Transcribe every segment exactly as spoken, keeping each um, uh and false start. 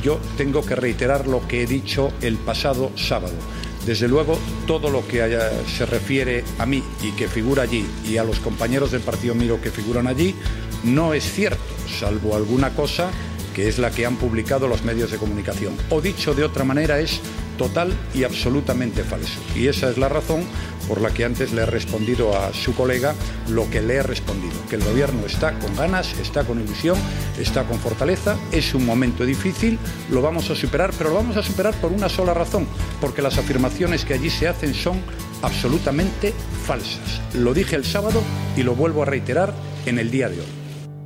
yo tengo que reiterar lo que he dicho el pasado sábado. Desde luego, todo lo que haya, se refiere a mí y que figura allí y a los compañeros del Partido Miro que figuran allí, no es cierto, salvo alguna cosa que es la que han publicado los medios de comunicación. O dicho de otra manera, es total y absolutamente falso. Y esa es la razón por la que antes le he respondido a su colega lo que le he respondido, que el Gobierno está con ganas, está con ilusión, está con fortaleza, es un momento difícil, lo vamos a superar, pero lo vamos a superar por una sola razón, porque las afirmaciones que allí se hacen son absolutamente falsas. Lo dije el sábado y lo vuelvo a reiterar en el día de hoy.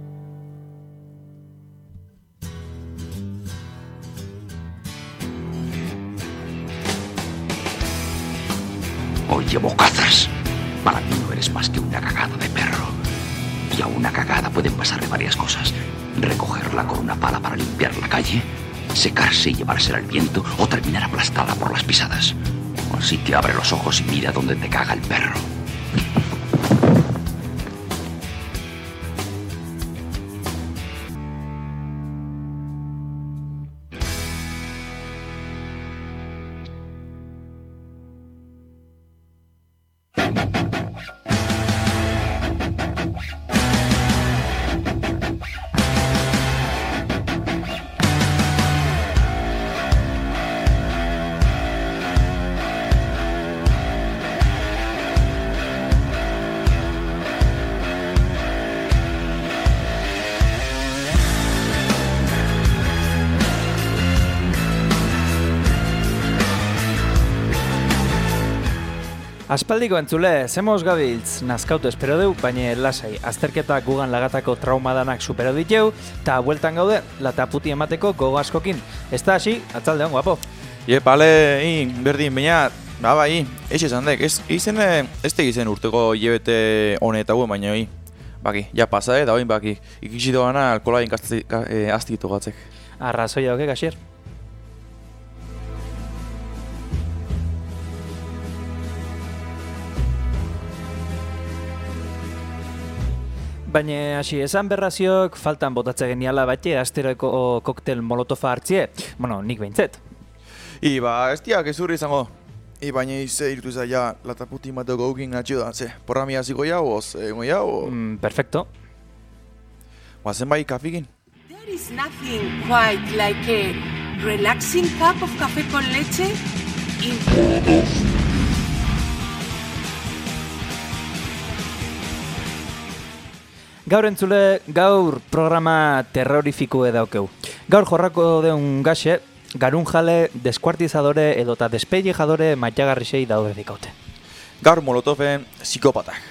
Oye, bocazas, para mí no eres más que una cagada de perro. Y a una cagada pueden pasarle varias cosas. Recogerla con una pala para limpiar la calle, secarse y llevársela al viento o terminar aplastada por las pisadas. Así que abre los ojos y mira dónde te caga el perro. Aspaldiko entzule, zemoz gabiltz, nazkautu espero deu, baina lasai, azterketak gugan lagatako traumadanak supero diteu, eta bueltan gaude, lataputi emateko gogo askokin. Ez da hasi, atzalde hon, guapo. Ie, pale, in, berdin, baina, ba, bai, ez esan dek, ez izen, ez te izen urteko hilabete honetago, baina, i, baki, ja pasade, da bain, baki, ikisi doana alkoolain aztikitu gatzek. Arrazoia doke, Gaxier? Baina, hasi, esan berraziok faltan botatze geniala bate asteroko koktel molotofa hartzie, bueno, nik behintzet. I, ba, ez diak ez urri izango. I, baina ize irtu zaila lataputi mateko gaukin atxio da, ze, porra mi hasiko jau, oz, egon jau? Mm, perfecto. Ba, zenbait kafikin? There is nothing quite like a relaxing cup of café con leche in... Gaur entzule, gaur programa terrorifikue daukeu. Gaur jorrako deun gaxe, garunjale, deskuartizadore edota despellejadore maitagarrisei daude dikaute. Gaur molotofen psikopatak.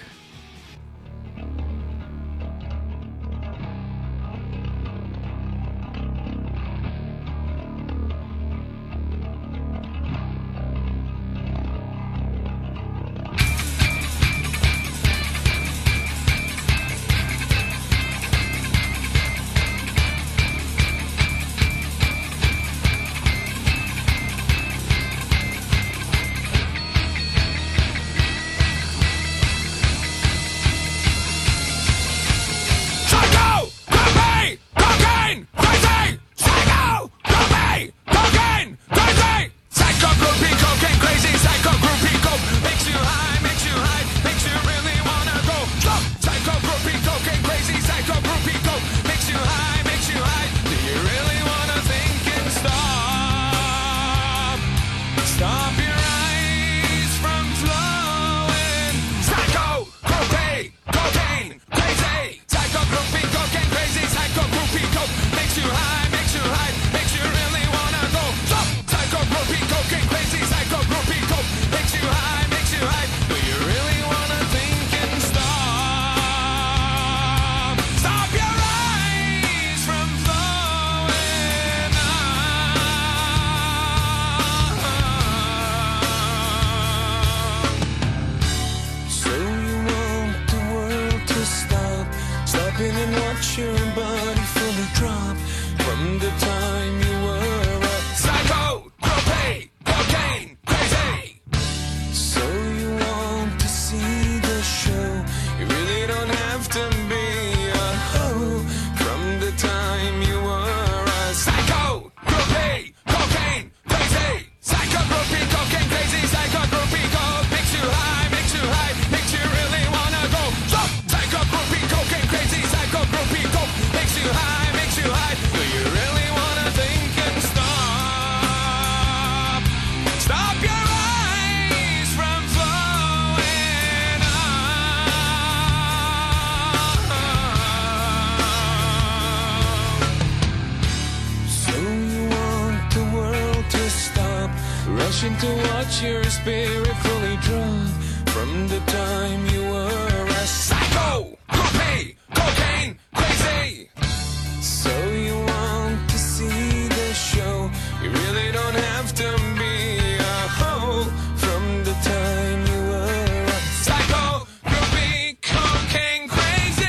want to watch your spirit fully drawn from the time you were a psycho, groupie, cocaine, crazy. So you want to see the show, you really don't have to be a hoe from the time you were a psycho, groupie, cocaine, crazy.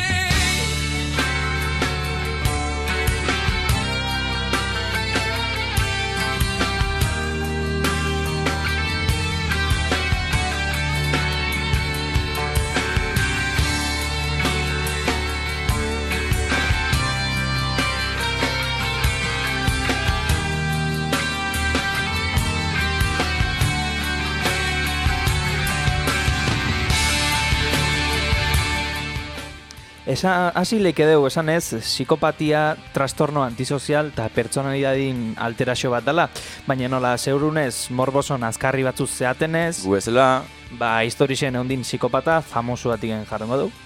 Esa, hasi leike dugu esan ez, psikopatia, trastorno antisozial eta pertsonalidadin alterazio bat dela, baina nola zeurunez morboson azkarri batzuz zeatenez, Gu bezala, ba historien eundin psikopata famosu batigen jarrengo du.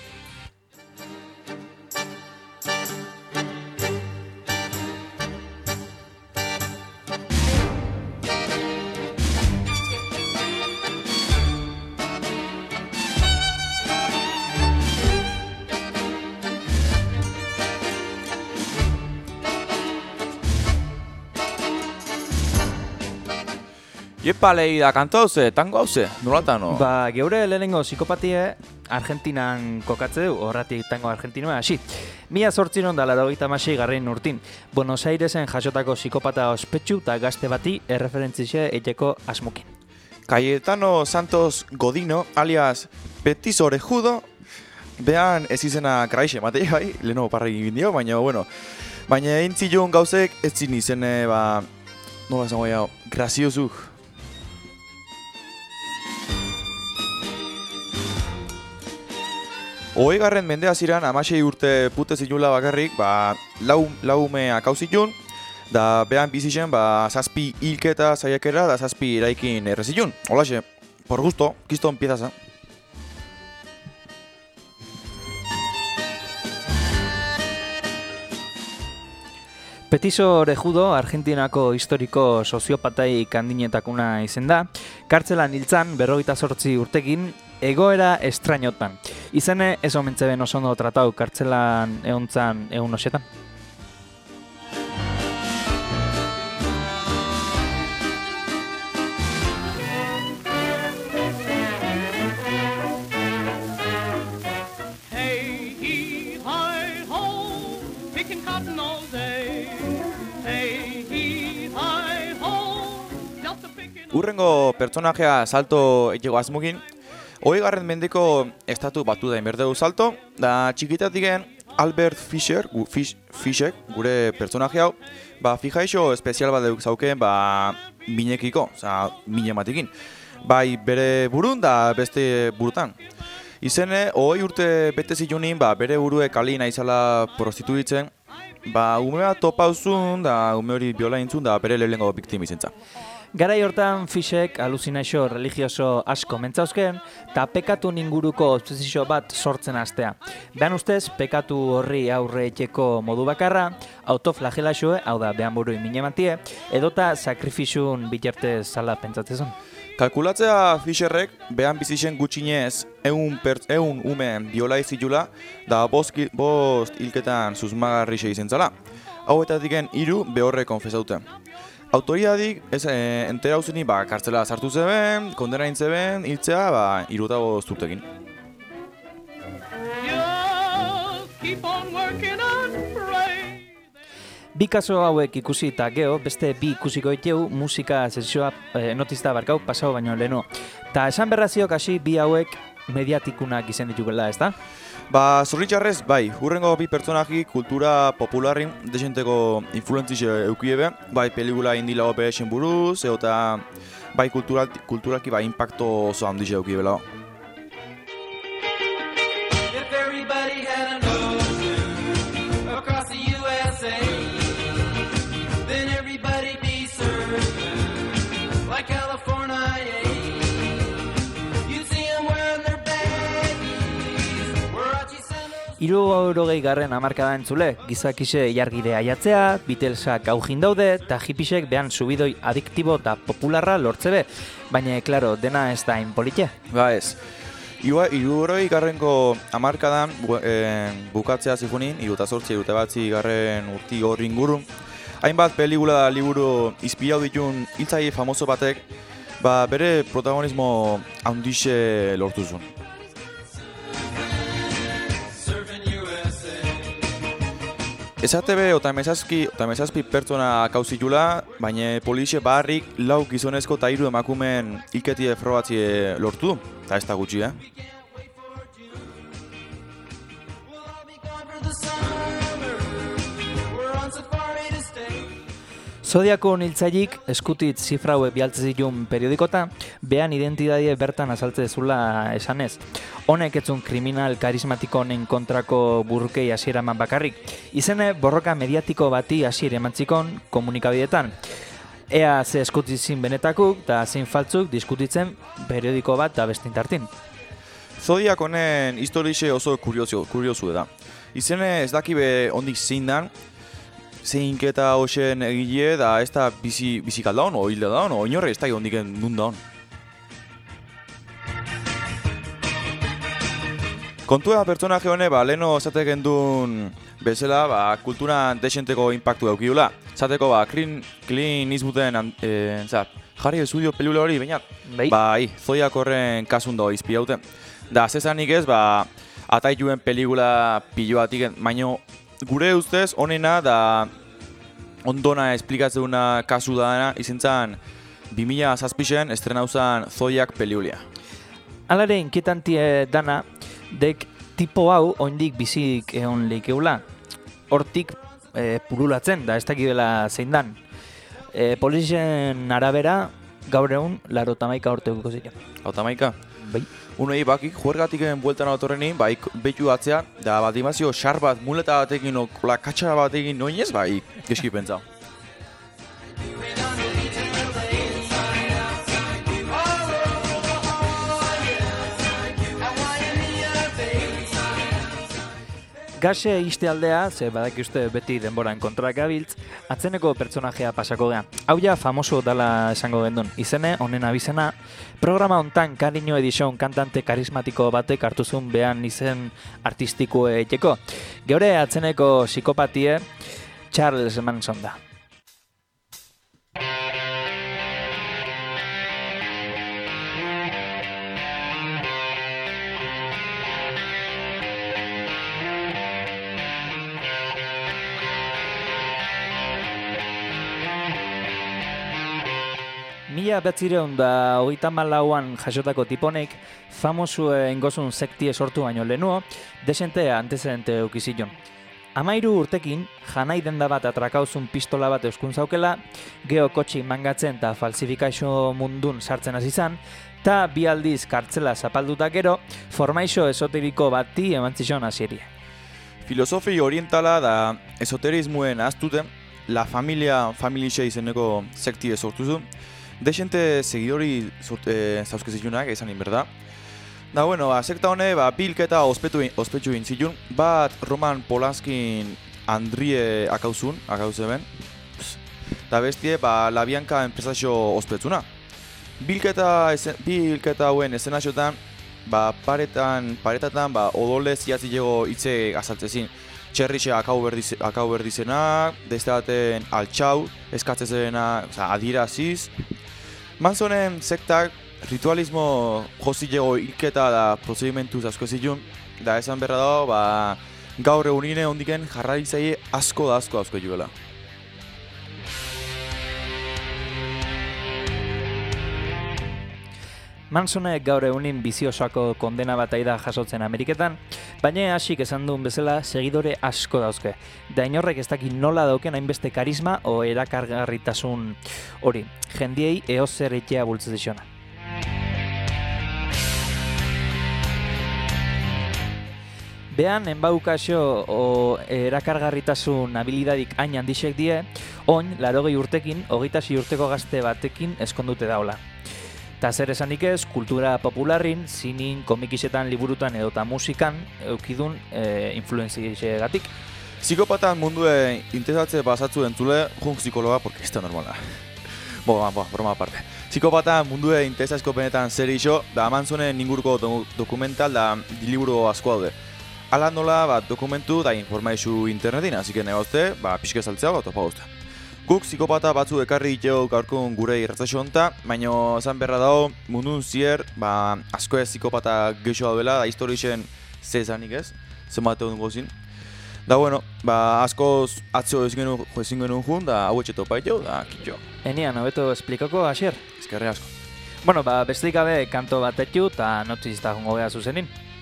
Iepa lehi da kanta hauze, tango hauze, nolatan no? Ba, geure lehenengo psikopatie Argentinan kokatze du, horratik tango argentinoa hasi. Mila zortziron da laurogeita hamasei garren urtin, Buenos Airesen jasotako psikopata ospetsu eta gazte bati erreferentzixe eiteko asmokin. Cayetano Santos Godino, alias Petiso Orejudo, behan ez izena kraixe, matei bai, leheno parra egin dio, baina, bueno, baina egin zilun gauzek ez zin izene, ba, nola esango jau, graziozuk. Hogeigarren mendea ziren, amasei urte pute zinula bakarrik, ba, lau, laumeak hau zitun, da behan bizitzen, ba, zazpi hilketa saiakera, da zazpi eraikin errezitun. Holaxe, por gusto, kisto empiezas, eh? Petiso Orejudo, Argentinako historiko soziopatai kandinetakuna izen da, kartzelan hiltzan berrogeita zortzi urtekin, egoera estrainotan. Izene ez omentzeben oso ondo tratau kartzelan egontzan egun osetan. Urrengo pertsonajea salto etxego azmukin, hogeigarren mendeko estatu batu da inberdeu salto, da txikitatiken Albert Fischer, gu, Fisch, Fischek, gure pertsonaje hau, ba fijaixo espezial bat deuk zauken, ba minekiko, oza, mine matekin, bai bere burun da beste burutan. Izene, hogei urte bete zilunin, ba bere burue kali naizala prostituitzen, ba ume bat topauzun, da ume hori biola intzun, da bere lehengo biktim izentza. Garai hortan Fischek aluzinazio religioso asko mentzauzken eta pekatu inguruko obsesio bat sortzen hastea. Behan ustez, pekatu horri aurre etxeko modu bakarra, autoflagelazioe, hau da, behan burui minematie, edota sakrifizun biterte zala pentsatzezun. Kalkulatzea Fischerrek behan bizitzen gutxinez eun, eun ume biola izitula da bost, bost hilketan susmagarri izen zala. Hauetatiken hiru behorre konfesaute. Autoriadik ez e, entera hauzeni ba, kartzela sartu zeben, kondena intzeben, hiltzea ba, irutago zurtekin. Bi kaso hauek ikusi eta geho, beste bi ikusiko iteu musika sesioa e, notizta barkau pasau baino leheno. Ta esan berraziok hasi bi hauek mediatikunak izen ditukela, ezta? Ba, zorritxarrez, bai, hurrengo bi pertsonaji kultura popularin desenteko influentzize eukiebe, bai pelikula indilago behesen buruz, eta bai kultural, kulturalki bai impacto oso handize eukiebe lau. Hirurogei garren hamarkada entzule, gizakise jargide aiatzea, Beatlesak aujin daude, eta hippisek behan subidoi adiktibo eta popularra lortze be, baina, klaro, dena ez da inpolitia. Ba ez, hirurogei garrenko hamarkadan bu, e, bukatzea zifunin, hiruta zortzi, hiruta batzi garren urti hor inguru, hainbat pelikula da liburu inspiratu ditun hiltzaile famoso batek, ba bere protagonismo handixe lortu zuen. Esate be, ota emezazpi pertsona kauzitula, baina polizie barrik lau gizonezko eta hiru emakumeen hilketie frogatzie lortu, eta ez da gutxi, eh? Zodiako niltzailik eskutit zifra hauek bialtze zituen periodikota, behan identidadie bertan azaltze zula esanez. Honek etzun kriminal karismatiko honen kontrako burrukei hasiera eman bakarrik. Izene borroka mediatiko bati hasiera emantzikon komunikabideetan. Ea ze eskutitzin benetakuk eta zein faltzuk diskutitzen periodiko bat da bestintartin. Zodiak honen historixe oso kuriosu da. Izene ez dakibe ondik zein dan, zeinketa hoxen egile da ez da bizi, bizikal daun, o hilda daun, o inorre ez da ondiken nun daun. Kontua pertsonaje hone, ba, leheno zateken duen bezala, ba, kulturan desenteko impactu daukiula. Zateko, ba, Clint Eastwooden, e, zap, jarri estudio pelula hori, baina, bai, bai, Zodiak horren kasun da izpiauten. Da, zezanik ez, ba, ataituen pelikula piloatik, baino, gure ustez, honena da ondona esplikatzeuna kasu dana izentzan bi mila zazpixen estrenauzan Zodiak pelikulia. Alare inkietantie dana, dek tipo hau oindik bizik egon leikeula. Hortik e, pululatzen, da ez dakidela zein dan. E, polizien arabera, gaur egun, laro tamaika horteuko ziren. Hautamaika? Bai. Unei bakik, juergatiken bueltan autorreni, bai, behitu atzea, da bat imazio xar bat, muleta batekin, ola katxara batekin, noinez, bai, geski pentsa. Gase iste aldea, ze badakizte beti denboran kontra gabiltz, atzeneko pertsonajea pasako geha. Hau ja famoso dala esango gendun. Izene, honen abizena, programa hontan Cariño Edition kantante karismatiko batek hartuzun behan izen artistiko eiteko. Geure atzeneko psikopatie, Charles Manson da. Mila betzireun da hogeita hamalauan jasotako tiponek, famosu engozun sektie sortu baino lehenuo, desente antezedente eukizion. Amairu urtekin, janai denda bat atrakauzun pistola bat euskun zaukela, geho kotxi mangatzen eta falsifikazio mundun sartzen hasi izan, eta bi aldiz kartzela zapalduta gero, formaixo esoteriko bati emantzizon hasierie. Filosofi orientala da esoterismuen aztuten, La Familia Familixe izeneko sektie sortu zu, desente seguidori e, zauzkezilunak, esan inberda. Da, bueno, ba, sekta hone, ba, bilketa ospetsu intzilun, bat Roman Polanskin Andrie akauzun, akauze ben, da bestie, ba, La Bianca enpresazio ospetzuna. Bilketa, esen, bilketa hauen esenaxotan, ba, paretan, paretatan, ba, odole ziatzilego hitze azaltzezin. Txerrixe akau berdiz, akau berdizena, deste baten altxau, eskatzezena, oza, adiraziz. Mansonen sektak ritualismo jozilego hilketa da prozedimentu asko zilun, da esan berra dago, ba, gaur egunine ondiken jarraitzaile asko da asko asko juela. Mansonek gaur egunin biziosako kondena bat aida jasotzen Ameriketan, baina hasik esan duen bezala segidore asko dauzke. Da inorrek ez dakit nola dauken hainbeste karisma o erakargarritasun hori. Jendiei eozer etxea bultze dixona. Behan, enbaukazio o erakargarritasun habilidadik hain handixek die, oin, larogei urtekin, hogeita sei urteko gazte batekin eskondute daula. Ta zer esanik ez, kultura popularrin, zinin, komikisetan, liburutan edota musikan eukidun e, influenziagatik. Psikopatan mundue interesatze basatzu entzule, jun psikologa, porque ez da normala. Bo, bo, broma aparte. Psikopatan mundue interesazko benetan zer iso, da amantzonen inguruko do dokumental da liburu asko daude. Ala nola, ba, dokumentu da informaizu internetin, hasi que negozte, ba, pixke saltzea bat topa guzti. Guk psikopata batzu ekarri itxeu gaurkun gure irratzaxo honta, baino esan berra dago mundun zier, ba, asko ez psikopata geixo daudela, da historixen zezanik ez, zenbat egun gozin. Da bueno, ba, askoz atzo ezin genuen ezin genuen jun, da hau etxe topa itxeu, da kitxo. Enian, hobeto esplikako, Asier? Ezkerri asko. Bueno, ba, besteik gabe kanto bat etxu, eta notizista jongo beha zuzenin.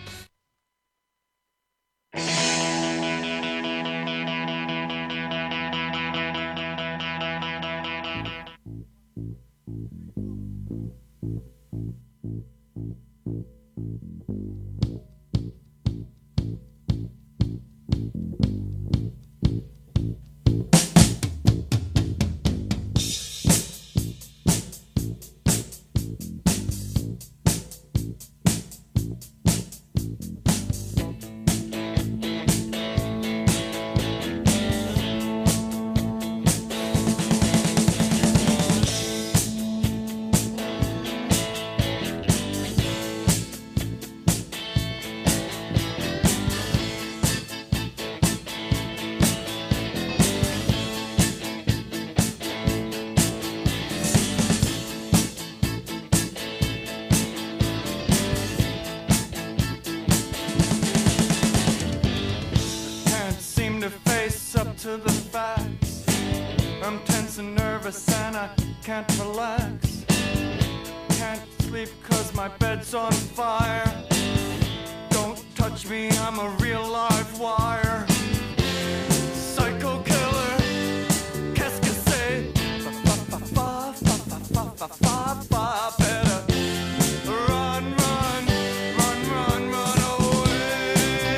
To the facts, I'm tense and nervous and I can't relax. Can't sleep cause my bed's on fire. Don't touch me, I'm a real live wire. Psycho killer, qu'est-ce que c'est? Fa fa fa fa fa fa fa fa fa. Better run, run, run, run, run away.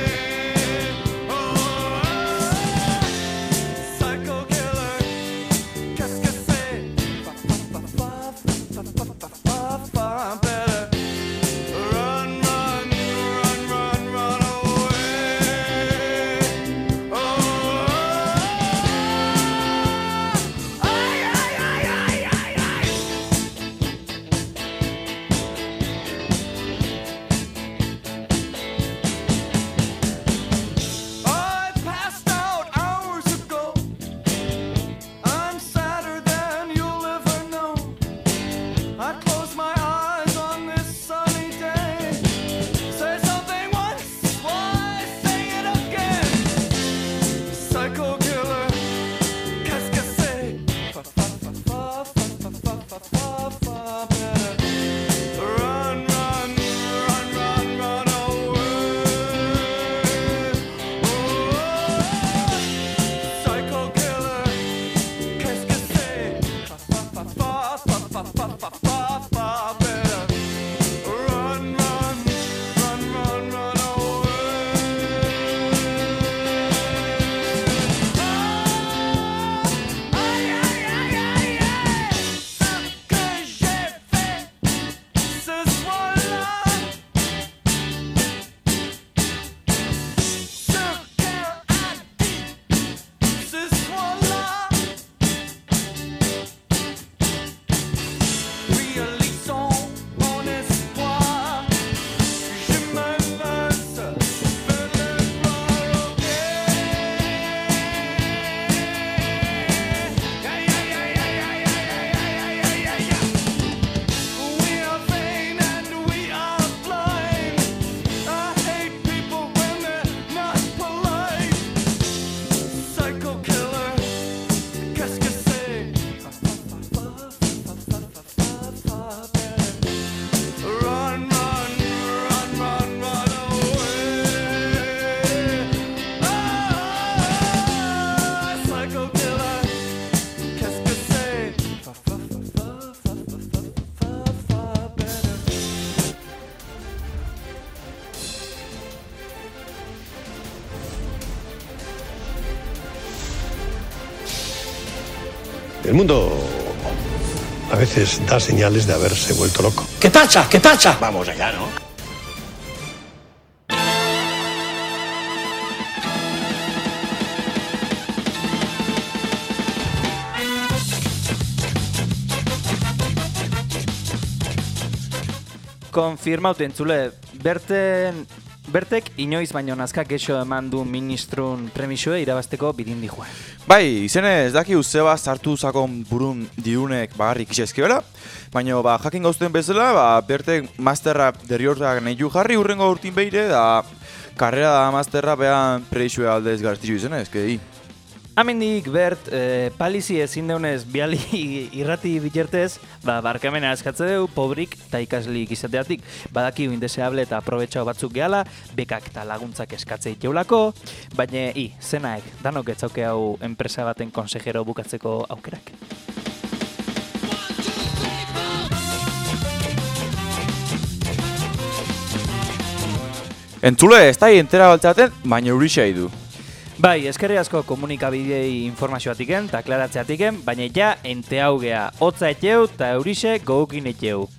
Oh, psycho killer, qu'est-ce que c'est? Fa fa fa fa fa fa fa fa. Better run, run, run, run, run away. Oh, ay, ay, ay, ay, ay, ay. I passed out hours ago. I'm sadder than you'll ever know. I close my eyes on this sunny day. Say something once, why say it again? Psycho killer, qu'est-ce que c'est? Fa fa fa fa fa fa fa fa fa. Better run, run, run, run, run away. Oh, psycho killer, qu'est-ce que c'est? Fa fa fa fa fa fa fa fa fa. Better run, run, run, run, run away. Aïe, aïe, aïe, aïe, aïe. Ce que j'ai fait ce soir-là, ce qu'elle a dit ce soir-là, réalisons mon espoir. Je me laisse peut-être provoquer. Aïe, aïe, aïe, aïe, aïe, aïe, aïe, aïe, aïe, aïe. We are vain and we are blind. I hate people when they're not polite. Psycho killer, qu'est-ce que c'est? Fa fa fa fa fa fa fa fa. Better run, run, run, run, run away. Ah, psycho killer, qu'est-ce que c'est? Fa fa fa fa fa fa fa fa. Better. El mundo a veces da señales de haberse vuelto loco. ¿Qué tacha? ¿Qué tacha? Vamos allá, ¿no? Konfirmaute entzule, berten, bertek inoiz baino nazka gexo eman du ministrun premisue irabazteko bidin dijue. Bai, izenez, daki uzeba sartu zakon burun dirunek bagarrik isezkibela, baina ba, jakin gauzten bezala, ba, bertek masterra derriortak nahi ju jarri urrengo urtin behire, da karrera da masterra behan preixue aldez gartizu izenez, kei. Amendik bert, e, palizi ezin deunez biali irrati bitertez, ba, barkamena eskatze deu, pobrik eta ikaslik izateatik. Badaki indeseable eta aprobetxau batzuk gehala, bekak eta laguntzak eskatze iteulako, baina i, zenaek, danok etzauke hau enpresa baten konsejero bukatzeko aukerak. Entzule, ez da entera baltzaten, baina eurixai du. Bai, eskerri asko komunikabidei informazioatiken eta aklaratzeatiken, baina ja ente hau gea, hotza etxeu eta eurixe gogukin etxeu.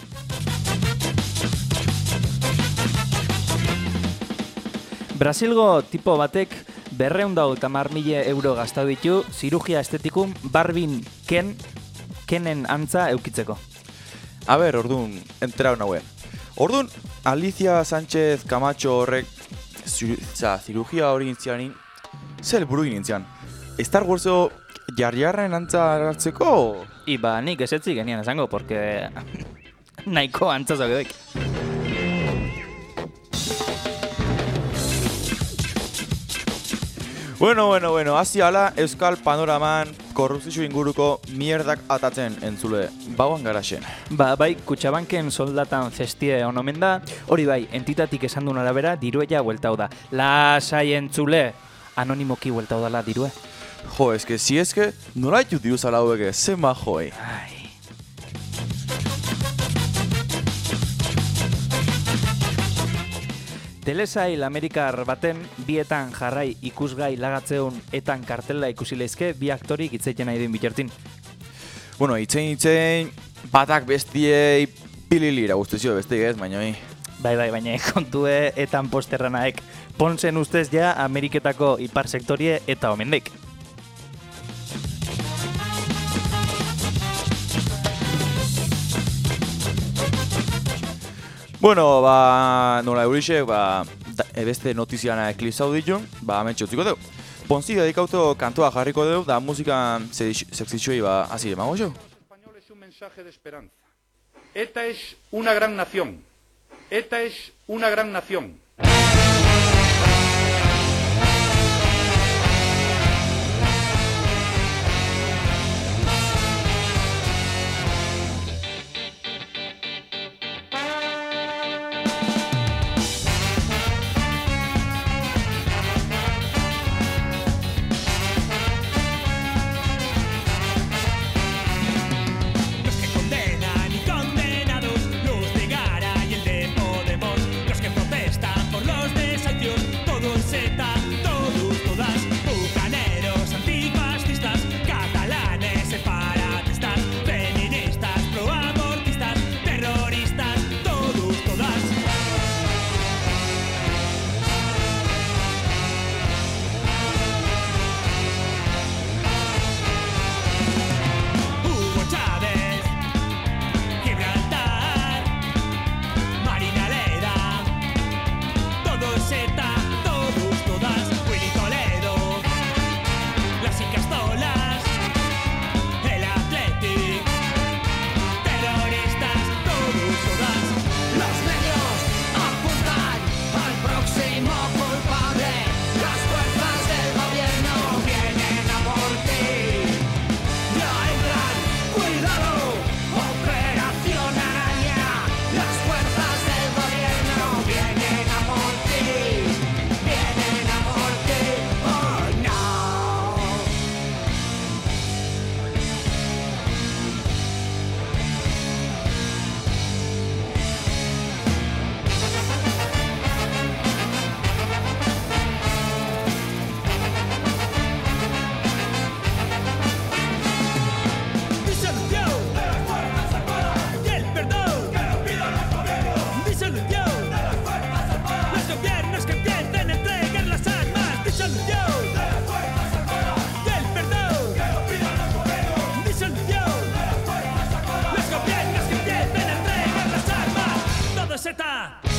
Brasilgo tipo batek berreundau eta mar mila euro gastau ditu zirugia estetikun Barbin Ken, Kenen antza eukitzeko. A ber, orduan, entera nauen. Orduan, Alicia Sánchez Camacho horrek za, zirugia hori intzianin, zer buru gintzian. Star Warso jarriarren antza hartzeko? Iba, nik ezetzi genian esango, porque nahiko antzazak edek. Bueno, bueno, bueno, hasi ala Euskal Panoraman korrupzio inguruko mierdak atatzen entzule, bauan garaxen. Ba, bai, Kutxabanken soldatan festie onomen da, hori bai, entitatik esan duen arabera, diruea hueltau da. Lasai entzule, anonimoki hueltau dala dirue. Jo, eske, si eske, nola ditu diru zala haueke, ze majoi. Ai. Telesail Amerikar baten bietan jarrai ikusgai lagatzeun etan kartela ikusi lehizke bi aktorik itzeiten nahi den bitartin. Bueno, itzein itzein, batak bestiei pililira guztizio besteik ez, baina hi. Bai, bai, baina kontue etan posterranaek. Ponsen ustez ja Ameriketako ipar sektorie eta omendek. Bueno, ba, nola eurixek, ba, beste notiziana eklipsau ditu, ba, ametxe utziko deu. Ponzi dedikauto kantua jarriko deu, da musika sexitxuei, ba, hasi emago jo. Español es un mensaje de esperanza. ETA es una gran nación. ETA es una gran nación. Los que protestan por los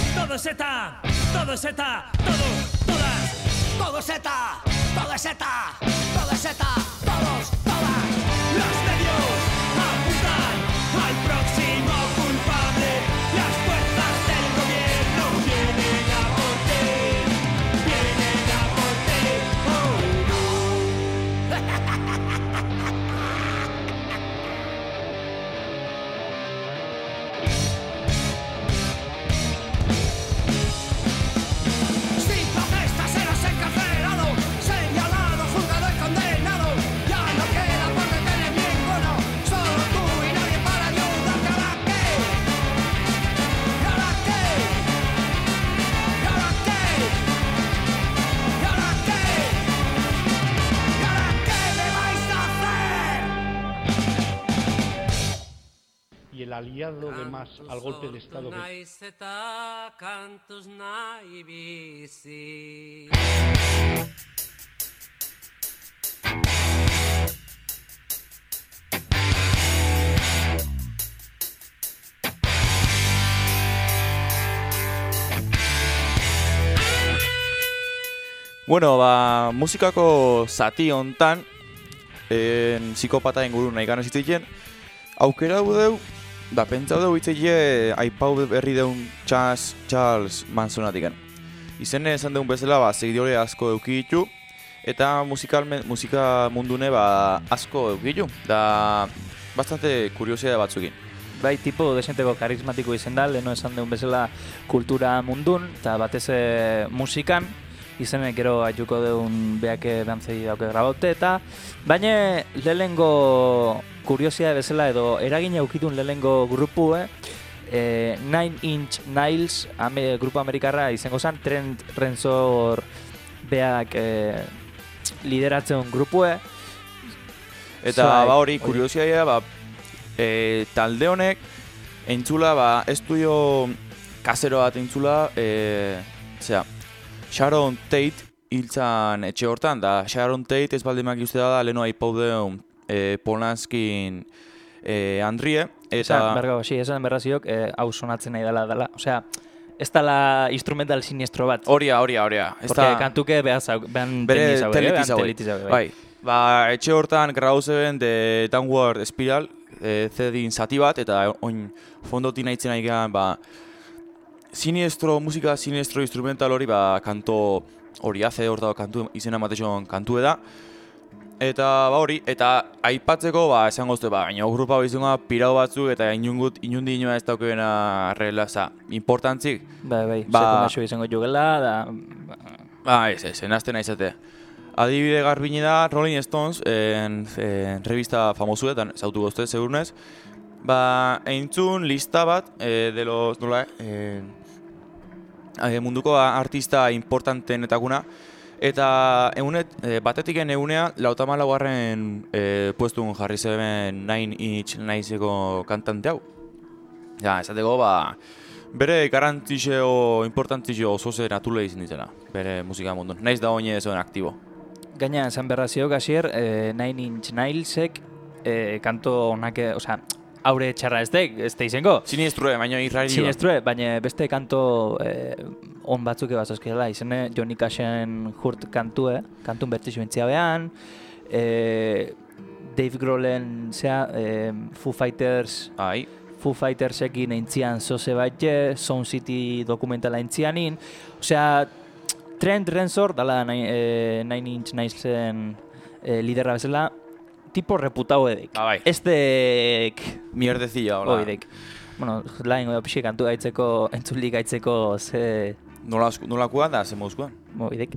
todo es ETA, todo es ETA, todos, todas. Todo es ETA, todo es ETA, todo es ETA, todos, todas. Los medios apuntan al próximo culpable. Las fuerzas del gobierno vienen a por ti, vienen a por ti. Oh Si protestas serás encarcelado, señalado, juzgado y condenado. Ya no queda por detener ninguno, solo tú y nadie para ayudarte. ¿Ahora qué? ¿Y ahora qué? ¿Y ahora qué? ¿Y ahora qué? ¿Y ahora qué me vais a hacer? Y el aliado de más al golpe de Estado que Naiz eta kantuz nahi bizi. Bueno, ba, musikako zati hontan, en, psikopata inguru nahi gana zitzeien, aukera deu, da pentsau deu hitzeie aipau berri deun Charles, Charles Mansonatik. Izen esan deun bezala, ba, seguidore asko eduki ditu, eta musikalme, musika mundune ba, asko eduki ditu, da bastante kuriosidade batzukin. Bai, tipo desenteko karismatiko izen da, leheno esan deun bezala kultura mundun, eta batez eh, musikan, izenek gero aituko deun beake dantzei dauke grabote, eta baina lehengo kuriosidade bezala edo eragin aukitun lehengo grupue, eh, Nine Inch Nails ame, grupo amerikarra izango zen, Trent Reznor beak eh, lideratzen grupue. Eta Zai, ba hori hori. kuriosidadea, ba, e, talde honek entzula ba estudio kasero bat entzula, e, zera, Sharon Tate hiltzan etxe hortan, da Sharon Tate ez baldemak uste da leheno aipau deun e, Polanskin e, Andrie, eta... Esan, berga, sí, esan berraziok, eh, hau sonatzen nahi dela dela. Osea, ez dela instrumental siniestro bat. Horia, horia, horia. Ez Porque da- kantuke behaz, behan Bere teniz hau, telitiz hauek. telitiz hau, Bai. Ba, etxe hortan grabau zeben de Downward Spiral, e, zedin zati bat, eta oin fondoti nahitzen nahi gehan, ba, siniestro, musika siniestro instrumental hori, ba, kanto hori aze hor dago kantu, izena matexon kantu da. Eta ba hori, eta aipatzeko, ba, esan gozte, ba, baina grupa bizunga pirau batzuk, eta inungut, inundi inoa ez daukena relaza, importantzik. Bai, bai, Ba- sekundazio izango jugela, da... Ba, ez, ez, enazten naizate. Adibide garbine da Rolling Stones, en, en revista famosuetan, zautu gozte, segurnez. Ba, eintzun lista bat, e, de los, nola, e, e, munduko artista importantenetaguna. Eta egunet, e, batetiken egunea, lautamalagarren e, puestun jarri zeben Nine Inch Nailseko kantante hau. Ja, esateko, ba, bere garantizio, importantizio oso zen atule izin ditela, bere musika mundun. Naiz da oine zoen aktibo. Gaina, esan berrazio gazier, eh, Nine Inch Nailsek eh, kanto onak, osea, aure txarra ez dek, ez da izango. Sinistrue, baina irrari Sinistrue, baina beste kanto eh, on batzuk ebazazkela, izene Johnny Cashen hurt kantue, kantun bertixu entzia behan, eh, Dave Grohlen, zea, eh, Foo Fighters, Ai. Foo Fightersekin entzian zoze batxe, Sound City dokumentala entzianin, osea, Trent Reznor, dala eh, Nine Inch Nailsen eh, liderra bezala, tipo reputau edek. Ah, bai. Ez dek... Mierdezilla, hola. Oidek. Bueno, lain pixi kantu gaitzeko, entzulik gaitzeko ze... Nola, nolakoa da, ze moduzkoa? Oidek.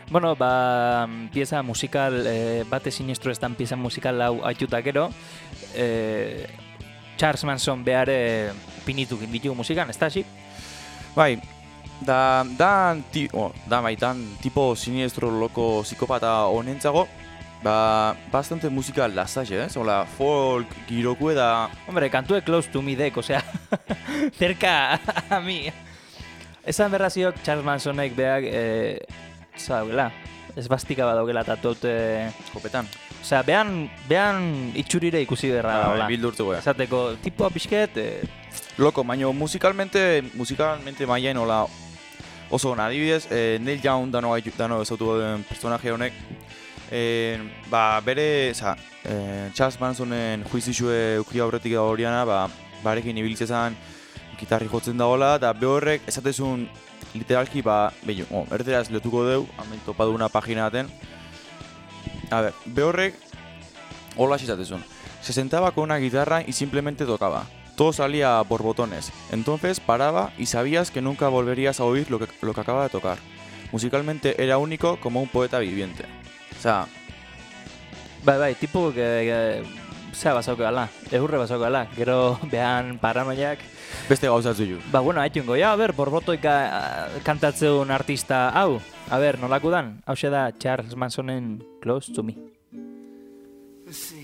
Bueno, ba, pieza musikal, eh, bate sinistro estan pieza musikal hau aituta gero, eh, Charles Manson behare pinitu ginditu musikan, ez da hasi? Bai, da, dan, ti, oh, da bai, dan tipo siniestro loko psikopata honentzago, ba, bastante musika lasaxe, ez? Hola, folk, giroku da... Hombre, kantue close to me dek, osea, cerca a mi. Esan berraziok Charles Mansonek beak, eh, zaugela, esbastika badaukela tatuaute... Kopetan. Osea, behan, behan itxurire ikusi berra da, hola. Bildurtuko da. Esateko, tipoa pixket... Eh, Loko, baino musikalmente, musikalmente maiain hola oso ona. Adibidez, eh, Neil Young dano, dano ezautu den personaje honek, eh, ba, bere, oza, eh, Charles Mansonen juizizue ukri aurretik da horiana, ba, barekin ibiltzezan gitarri jotzen da hola, eta behorrek esatezun literalki, ba, behin, oh, erderaz letuko deu, hamen topadu una pagina baten. A ver, behorrek, hola esatezun. Se sentaba con una guitarra y simplemente tocaba. Todo salía por botones. Entonces paraba y sabías que nunca volverías a oír lo que, lo que acaba de tocar. Musicalmente era único como un poeta viviente. O sea... Bai, bai, tipo que... que zea basauko gala, eurre basauko gala. Gero behan paranoiak... Beste gauzatzu ju. Ba, bueno, haitungo, ja, a ber, borbotoika kantatzeun artista hau. A ber, nolako dan? Hau da Charles Mansonen Close to Me. Let's see.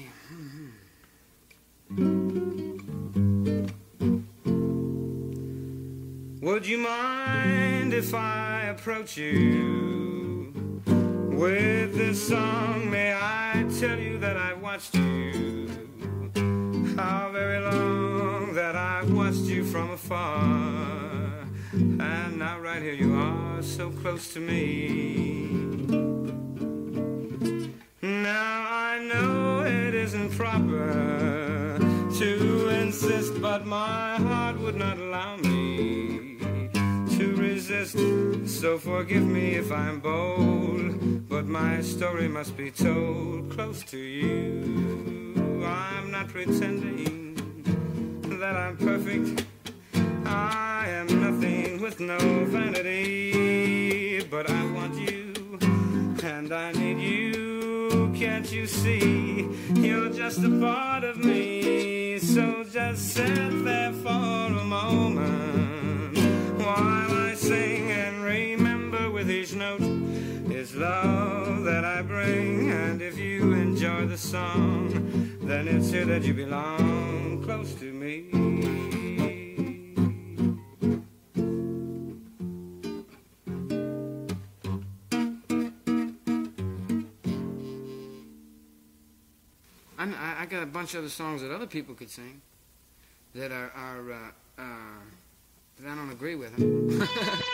Would you mind if I approach you with this song? May I tell you that I've watched you, how very long that I've watched you from afar, and now right here you are, so close to me. Now I know it isn't proper to insist, but my heart would not allow me to resist. So forgive me if I'm bold, but my story must be told close to you. I'm not pretending that I'm perfect. I am nothing with no vanity, but I want you and I need you. Can't you see? You're just a part of me. So just sit there for a moment while I sing and remember with each note is love that I bring. And if you enjoy the song, then it's here that you belong, close to me. I, I got a bunch of other songs that other people could sing that are, are uh, uh, that I don't agree with them.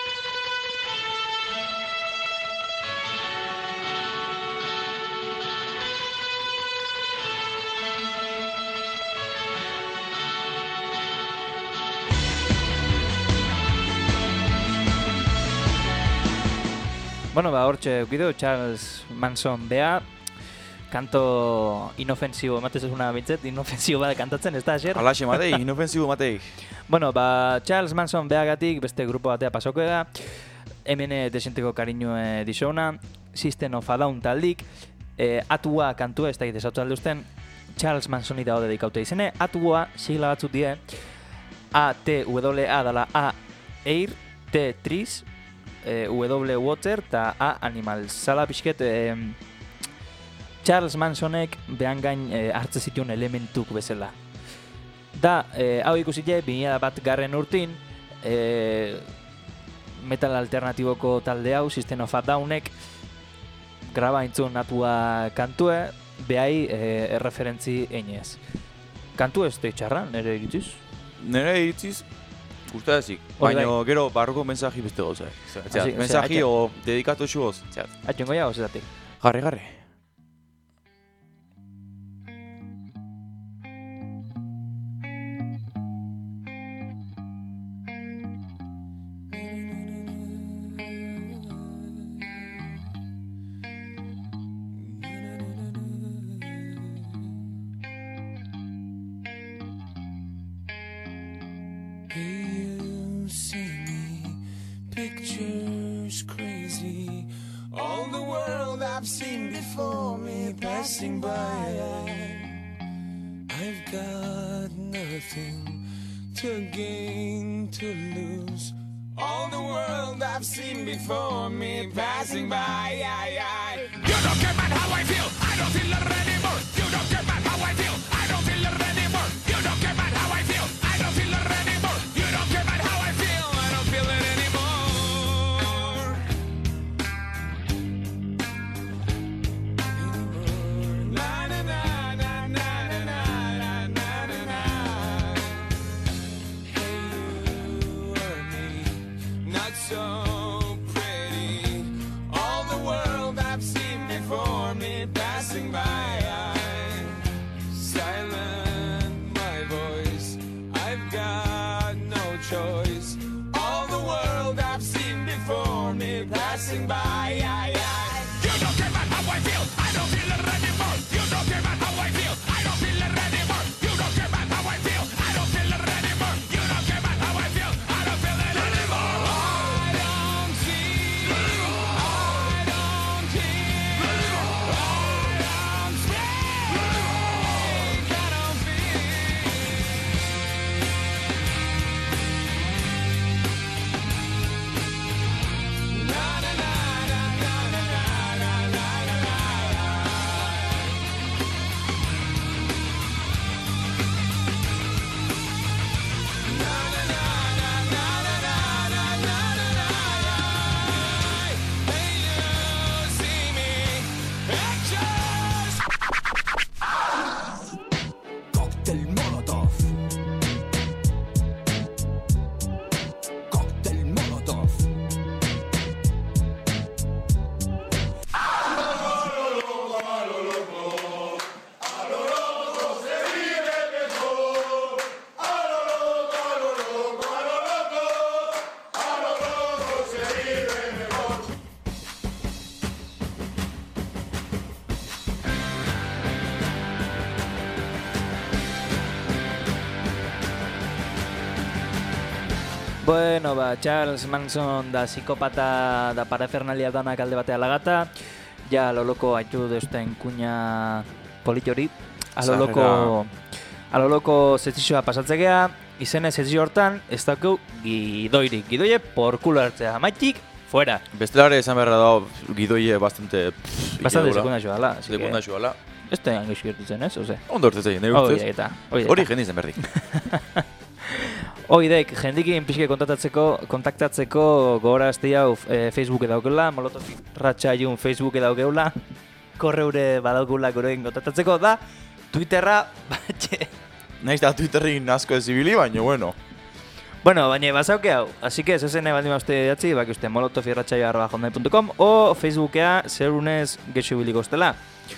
Bueno, ba, hortxe eukideu Charles Manson bea, kanto inofensibo, ematez una bintzet, inofensibo bada kantatzen, ez da, Asier? Alaxe matei, inofensibo matei. Bueno, ba, Charles Manson beagatik beste grupo batea pasoko da, hemen desenteko kariñue dixona, System of a Down taldik, e, atua kantua, ez da egite zautu alde usten, Charles Mansoni dago dedikaute izene, atua sigla batzut die, A, T, W, A dala A, Air, T, Trees, e, W, Water, eta A, Animals. Zala pixket, e, Charles Mansonek behan gain e, hartze zituen elementuk bezala. Da, e, hau ikusite, bi mila bat garren urtin, e, metal alternatiboko talde hau, System of a Downek, graba intzun atua kantue, behai e, erreferentzi einez. Kantu ez teitxarra, nire iritziz? Nire iritziz, gusta ezik, baina gero barroko mensaji beste goza. Mensaji o dedikatu xuoz. Atxengo ja, ozezatik. Garri, garri. Pictures crazy, all the I've seen before me passing by. I've got nothing to gain, to lose. All the world I've seen before me passing by. You don't care about how I feel, I don't feel it anymore. You don't care about how I feel, I don't feel it anymore. You don't care about how I feel, I don't feel it anymore. You don't care about how I feel, I don't feel it anymore. Na na na na na na na na na na. Hey, you or me, not so pretty. All the world I've seen before me passing by. Silent my voice, I've got no choice. All the world I've seen before me passing by. You don't care about how I feel, I don't feel it anymore. You don't care about how I feel, I don't feel it anymore. You don't care about how I feel, I don't feel it anymore. You don't care about how I feel, I don't feel it anymore. I don't see, I don't hear, I don't speak, I don't feel. Na na na na na na na na na na. Cóctel Molotov. Cóctel Molotov. Bueno, ba, Charles Manson da psikopata da parafernalia danak alde batea lagata. Ja, loloko haitu deusten kuña politori. Aloloko, aloloko zezizioa pasatzegea. Izene zezizio hortan, ez daukeu gidoirik. Gidoie porkulo hartzea. Maitik, fuera. Bestelare esan beharra dago gidoie bastante... Bastante sekunda joala. Sekunda joala. Ez da angexu gertitzen, ez? Oze? Ondo hortzetzen, nire ustez. Hori eta. Hori jendizen berdik. Oidek, jendikin pixke kontaktatzeko, kontaktatzeko gogorazte hau e, Facebook edaukela, Molotov Irratsaioen Facebook edaukeula, korreure badaukula gorein kontaktatzeko da, Twitterra, batxe. Naiz da Twitterrin asko ezibili, baina bueno. Bueno, baina bazauke hau, así que zezen nahi baldin uste datzi, baki uste molotov irratsaio arroba hotmail punto com o Facebookea zerunez gexo biliko ustela.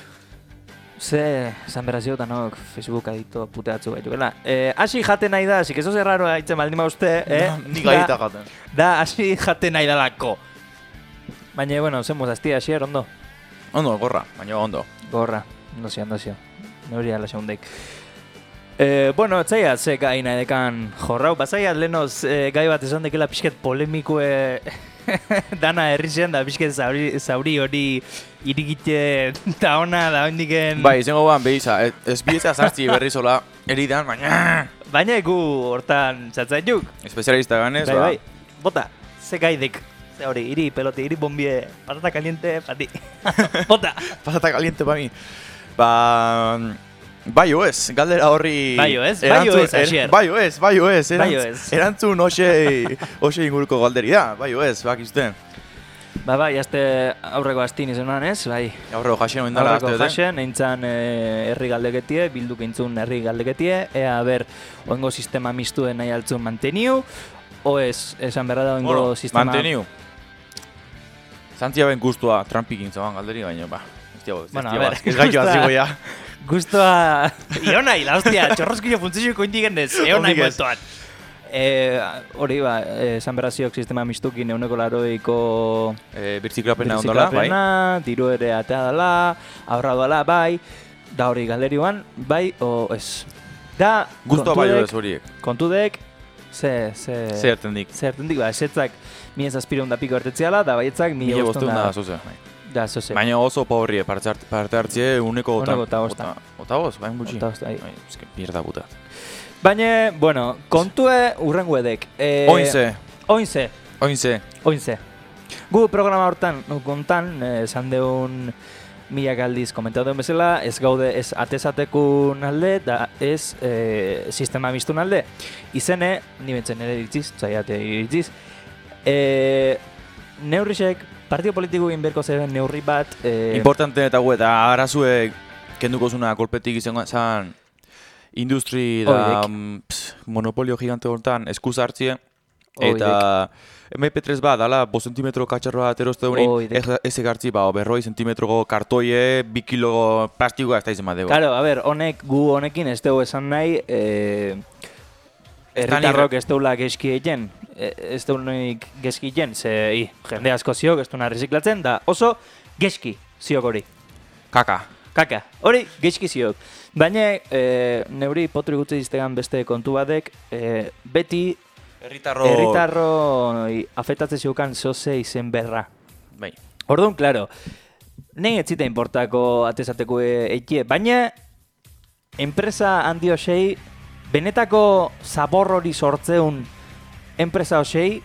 Ze, esan berazio eta nok Facebook adito puteatzu gaitukela. Eh, asi jaten nahi da, así que eso es raro haitzen baldin uste, eh? Nik gaita jaten. Da, asi jaten nahi dalako. Baina, bueno, zemuz, aztia, asier, ondo? Ondo, gorra, baina ondo. Gorra, ondo zio, ondo zio. Nori ala segundeik. Eh, bueno, etzaia, ze gai nahi dekan jorrau. Bazaia, lehenoz eh, gai bat esan dekela pixket polemikue dana herri da pixket zauri, zauri hori irigite da ona da hondiken... Bai, izango guan behiza, ez bidezea zartzi berri zola eridan, baina... Baina egu hortan txatzaituk. Espezialista ganez, bai, ba... Bai, bota, ze gaidek. Ze hori, iri pelote, iri bombie, patata caliente, pati. Bota! Patata caliente pa mi. Ba... Bai oez, galdera horri... Bai oez, bai oez, Asier. Bai oez, bai oez, bai oez. Erantzun hoxe, hoxe inguruko galderi da, bai oez, bakizten. Ba, bai, azte aurreko astin izan ez, bai. Aurreko jasen oindala azte dute. Aurreko jasen, eintzan herri galdeketie, bilduk eintzun herri galdeketie, ea ber, oengo sistema mistuen nahi altzun manteniu, o ez, esan berra da oengo bueno, sistema... Manteniu. Zantzia ben guztua Trumpik intzaban galderi, baina, ba. Ez diago, ez bueno, diago, ez gaioa zigo ya. Guztua... Ionai, la hostia, txorrozkillo funtzizio indigen dez, eonai bueltoan. Hori, ba, esan berraziok sistema mistukin euneko laroiko... E, birtziklapena ondola, bai. Diru ere atea dala, aurra dala, bai. Da hori galderioan, bai, o ez. Da, guztua bai ez horiek. Kontudek, ze... Ze Zer tendik. Zer tendik, ba, esetzak mi ez aspireun da piko ertetziala, da baietzak mi egoztun da zuze. Da, zoze. Baina oso pobrie parte hart- parte hartzie uneko Uneko eta bosta. Ota bost, bain gutxi. Ota bosta, bai. Bai, eske mierda puta. Baina, bueno, kontue urrengo edek. E, Oinze, Oinze. oinze. Oinze. Gu programa hortan, kontan, esan deun milak aldiz komentatu den bezala, ez gaude ez atezatekun alde, da ez e, sistema mistun alde. Izene, ni bentzen ere iritziz, zaiate iritziz, e, neurrisek, partido politiko egin berko zeben neurri bat... E, Importante eta gu, eta arazuek kenduko zuna kolpetik izango zan industri da Oidek. mm, ps, monopolio gigante hortan eskuz hartzie. Oidek. Eta eme pe tres bat, dala, bo zentimetro katxarro bat eroste dunin, Oidek. ez ez egartzi, ba, berroi zentimetroko kartoie, bi kilo plastikoa ez da izan bat dugu. Claro, a ver, honek, gu honekin ez dugu esan nahi, e, herritarrok ez deula geski egiten, e, ez deunik geski egiten, ze, i, jende asko ziok ez duena reziklatzen, da oso geski ziok hori. Kaka. Kaka, hori geski ziok. Baina, e, neuri potru gutzi diztegan beste kontu batek, e, beti Herritarro... herritarro afektatzen ziokan zoze izen berra. Bai. Orduan, claro, nahi ez zita importako atezateko eitie, baina enpresa handi osei, benetako zabor hori sortzeun enpresa osei,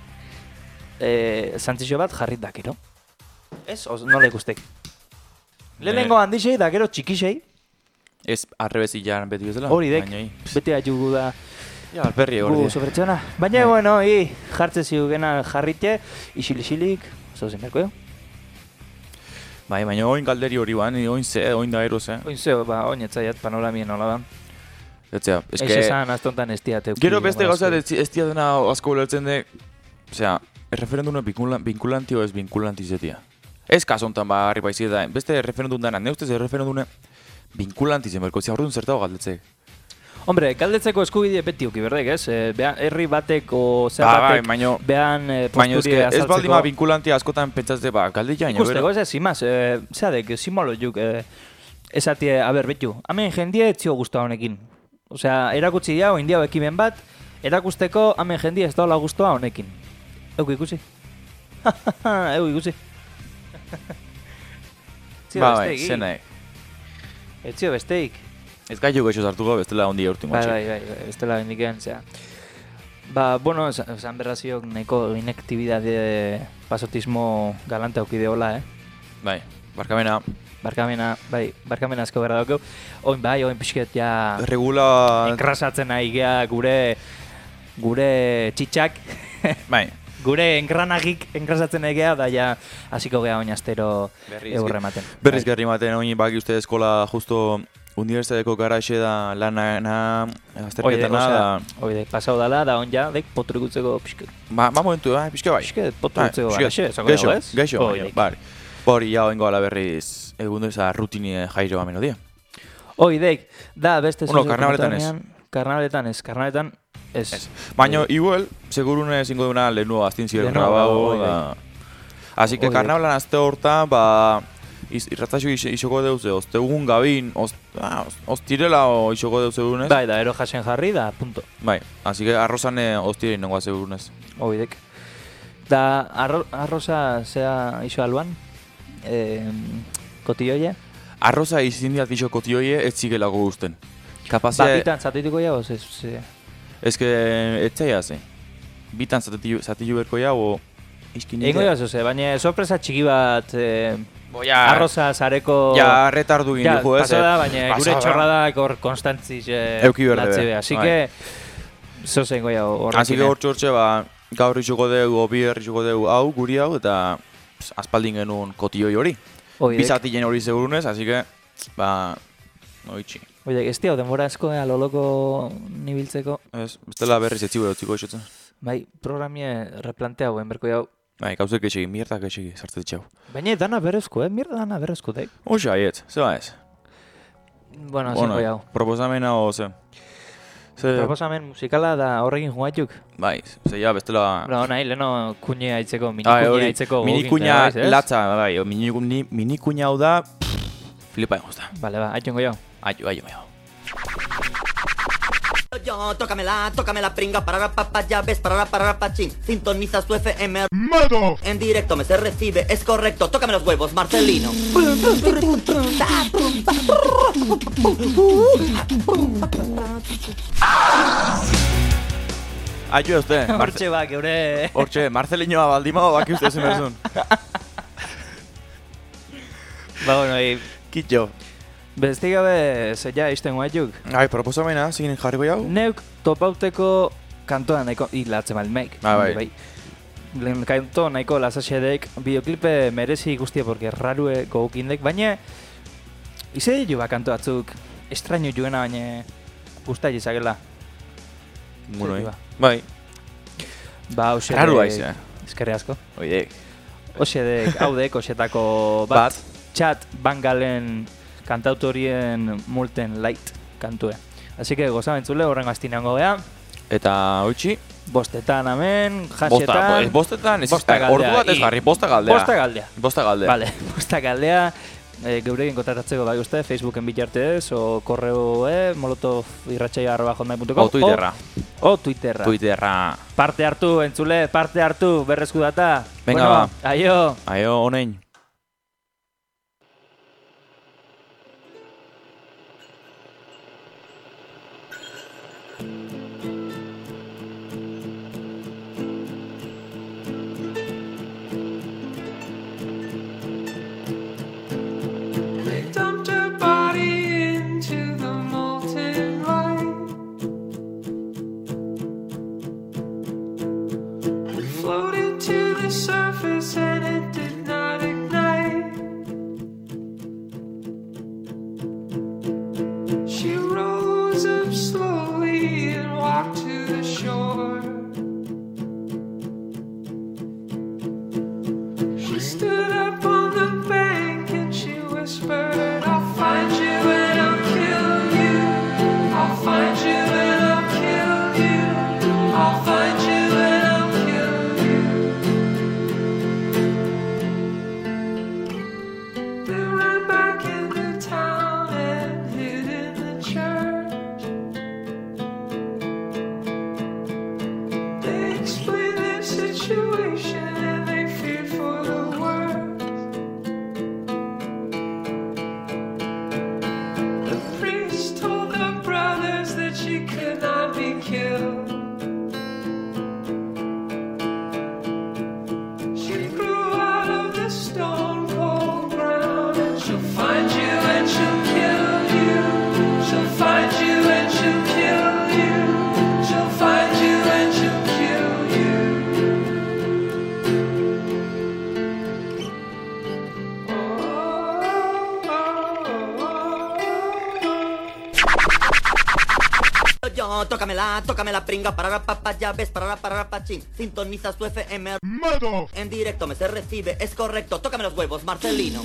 e, zantzixo bat jarrit dakiro. Ez, os, nola ikustek. Lehenengo handixei, da gero txikixei, Ez arrebezi jan beti bezala. hori dek, baina, i, bete atxugu da Ja, alperri hori. gu sobertxona. Baina, bueno, i, jartzen ziugena jarrite, isil-isilik, zauzen berko jo. Bai, baina oin galderi hori ban, oin ze, oin da eroz, eh? Oin zeo, ba, oin etzaiat panoramien hola da. Etzea, Ez eske... esan, aztontan ez diate. Gero beste gauza ez ez dia dena asko ulertzen de... Osea, erreferenduna vinculan, vinculanti o ez vinculanti zetia. Ez kaso hontan ba, harri baizik da, beste referendun dana, ne ustez erreferendune vinculanti zen berko, orduan zertago galdetzek. Hombre, galdetzeko eskubide beti uki berdek, ez? E, behan, herri batek o zer Ba, bai, batek baino- behan e, Baina posturi eske, ez azaltzeko. baldin ma vinculanti askotan pentsazte, ba, galdetja baina, Ikusteko, ez ez, imaz, e, zeadek, simolo juk, e, esatie, a ber, betu, hemen jendie etzio guztua honekin. Osea, erakutsi diau, indiao ekimen bat, erakusteko hemen jendie ez daula guztua honekin. Euk ikusi. Euk ikusi. Etzio Ba, bai, besteik, zena, etzio besteik. ez gaitu gaixo zartuko, bestela ondi eurtin Bai, gotxe. bai, bai, bai, bestela bendiken, zera. Ba, bueno, esan esan berraziok nahiko inactividade pasotismo galante aukideola, eh? Bai, barkamena, Barkamena, bai, barkamena asko berra daukeu. Oin bai, oin pixket ja regula... enkrasatzen nahi gea gure gure txitxak, Bai, gure engranagik enkrasatzen nahi gea, da ja hasiko gea oin astero Berriz, eurre ematen. berriz Bai. gerri maten, oin baki uste eskola justo unibertsitateko garaxe da lana, azterketana da... Oide, pasau dala, da on ja, dek potrikutzeko pixket. Ba, ba momentu, eh, pixka bai. Pixket Bai, potrikutzeko pixka. garaxe, zako Geixo, dago, ez? geixo, Oide. baina, bari. Hori, ja, oingo ala berriz, egun eza rutini jairo ameno dia. Oidek, da beste Bueno, sozio karnavaletan ez. komentarian- Karnavaletan ez, karnavaletan ez. Ez. Baina, igual, segurune ezingo duna lehenu aztin ziren Lehenago, grabago, oidek. da... Así que Oidek. karnavalan azte hortan, ba... Iz, irratzaxo is, isoko deuze, ostegun gabin, ost, ah, ost, ostirela o isoko deuze egunez. Bai, da, ero jasen jarri, da, punto. Bai, así que arrozane ostirein nengoa segurunez. Oidek. Da, arro, arroza zea iso aluan, eh, kotilloia. Arroza izin diat iso kotioie ez zigelako guzten. Kapazia... Bapitan zatituko jau, ez, ez, Ez que etzaia ze. Bitan zatillu, zatillu berko jau, o... Iskin Eingo jau zuze, baina sorpresa txiki bat eh, Bo, ja, arroza zareko... Ja, retardu egin Ja, dugu, ez? pasa da, baina Pasa gure da. txorradak hor konstantziz eh, Euki berde latzi be, be. Así bai. que, zoze eingo jau horrekin. Así que hor txortxe, ba, gaur isoko dugu, o biher isoko dugu hau, guri hau, eta ps, aspaldin genuen kotioi hori. Oidek. Bizatilen hori segurunez, así que, ba, noitxi. Oidek, ez diau, denbora asko, eh, loloko nibiltzeko. Ez, bestela berriz etzi gure utziko esotzen. Bai, programie replanteau, enberko jau. Bai, gauzek etxegi, mierdak etxegi, sartzen txau. Baina dana berezko, eh? Mierda dana berezko, dek. Oxa, aiet, ze ba ez? Bueno, zinko jau. proposamena o ze. Ze, Proposamen musikala da horrekin jugatuk. bai, ze ja, bestela... Bueno, nahi, leheno kuñe haitzeko, mini Bai, kuñe hori, haitzeko. mini gogokin, kuña bai, ez? latza, bai, o, mini, mini, mini kuña hau da, pff, flipa egozta. Vale, ba, haitxongo jau. Aio, aio, aio. Yo, tócamela, tócamela pringa, para pa ya ves, para para pachín. Sintoniza su F M. ¡Mato! En directo me se recibe, es correcto. Tócame los huevos, Marcelino. Aio uste. Hortxe bak, eure... Hortxe, Marcelinoa baldimao baki uste zen bezun. Ba, bueno, i... Kitxo. Besti gabe, ze ja izten guaituk. Ai, proposamena, zigin jarriko jau? Neuk topauteko kantoa nahiko... I, latze malmeik. Ah, bai. Lehen kanto nahiko lasaxedek, bideoklipe merezi guztia, porque rarue gogukindek, baina... Ize jo ba kanto batzuk, estraño juena, baina... Guztai izakela. Bueno, bai. Ba, hoxe... Raru haiz, eh? Eskerri asko. Oidek. Hoxe dek, haudek, hoxetako bat. Chat Bangalen kantautorien multen light kantue. Así que gozabentzule, horrengo astineango gea. Eta hoitxi? Bostetan amen, jasetan... Bostetan, ez ordu bat ez garri, bosta galdea. Bosta galdea. Bosta galdea. Vale, bosta galdea. E, geuregin kontratatzeko bai uste, Facebooken bitartez, o korreo, e, molotov irratxaia arroba hotmail punto com. O Twitterra. O, o Twitterra. Twitterra. Parte hartu, entzule, parte hartu, berrezku data. Venga, bueno, ba. Aio. Aio, honein. They dumped her body into the molten light. It floated to the surface and it did not ignite. She rose up slowly and walked to the shore. She stood up on the bank and she whispered, I'll find you and I'll kill you. I'll find you and I'll kill you. I'll find you and I'll kill you. They ran back into town and hid in the church. They explained their situation and they feared for the worst. The priest told the brothers that she could not be killed. She grew out of the stone cold ground and she'll find you and she'll kill you. She'll find you and she'll kill you. She'll find you and she'll kill you. Yo, tócamela, tócamela pringa, para pa ya ves, para para pachín. Sintoniza su F M. ¡Mato! En directo me se recibe, es correcto. Tócame los huevos, Marcelino.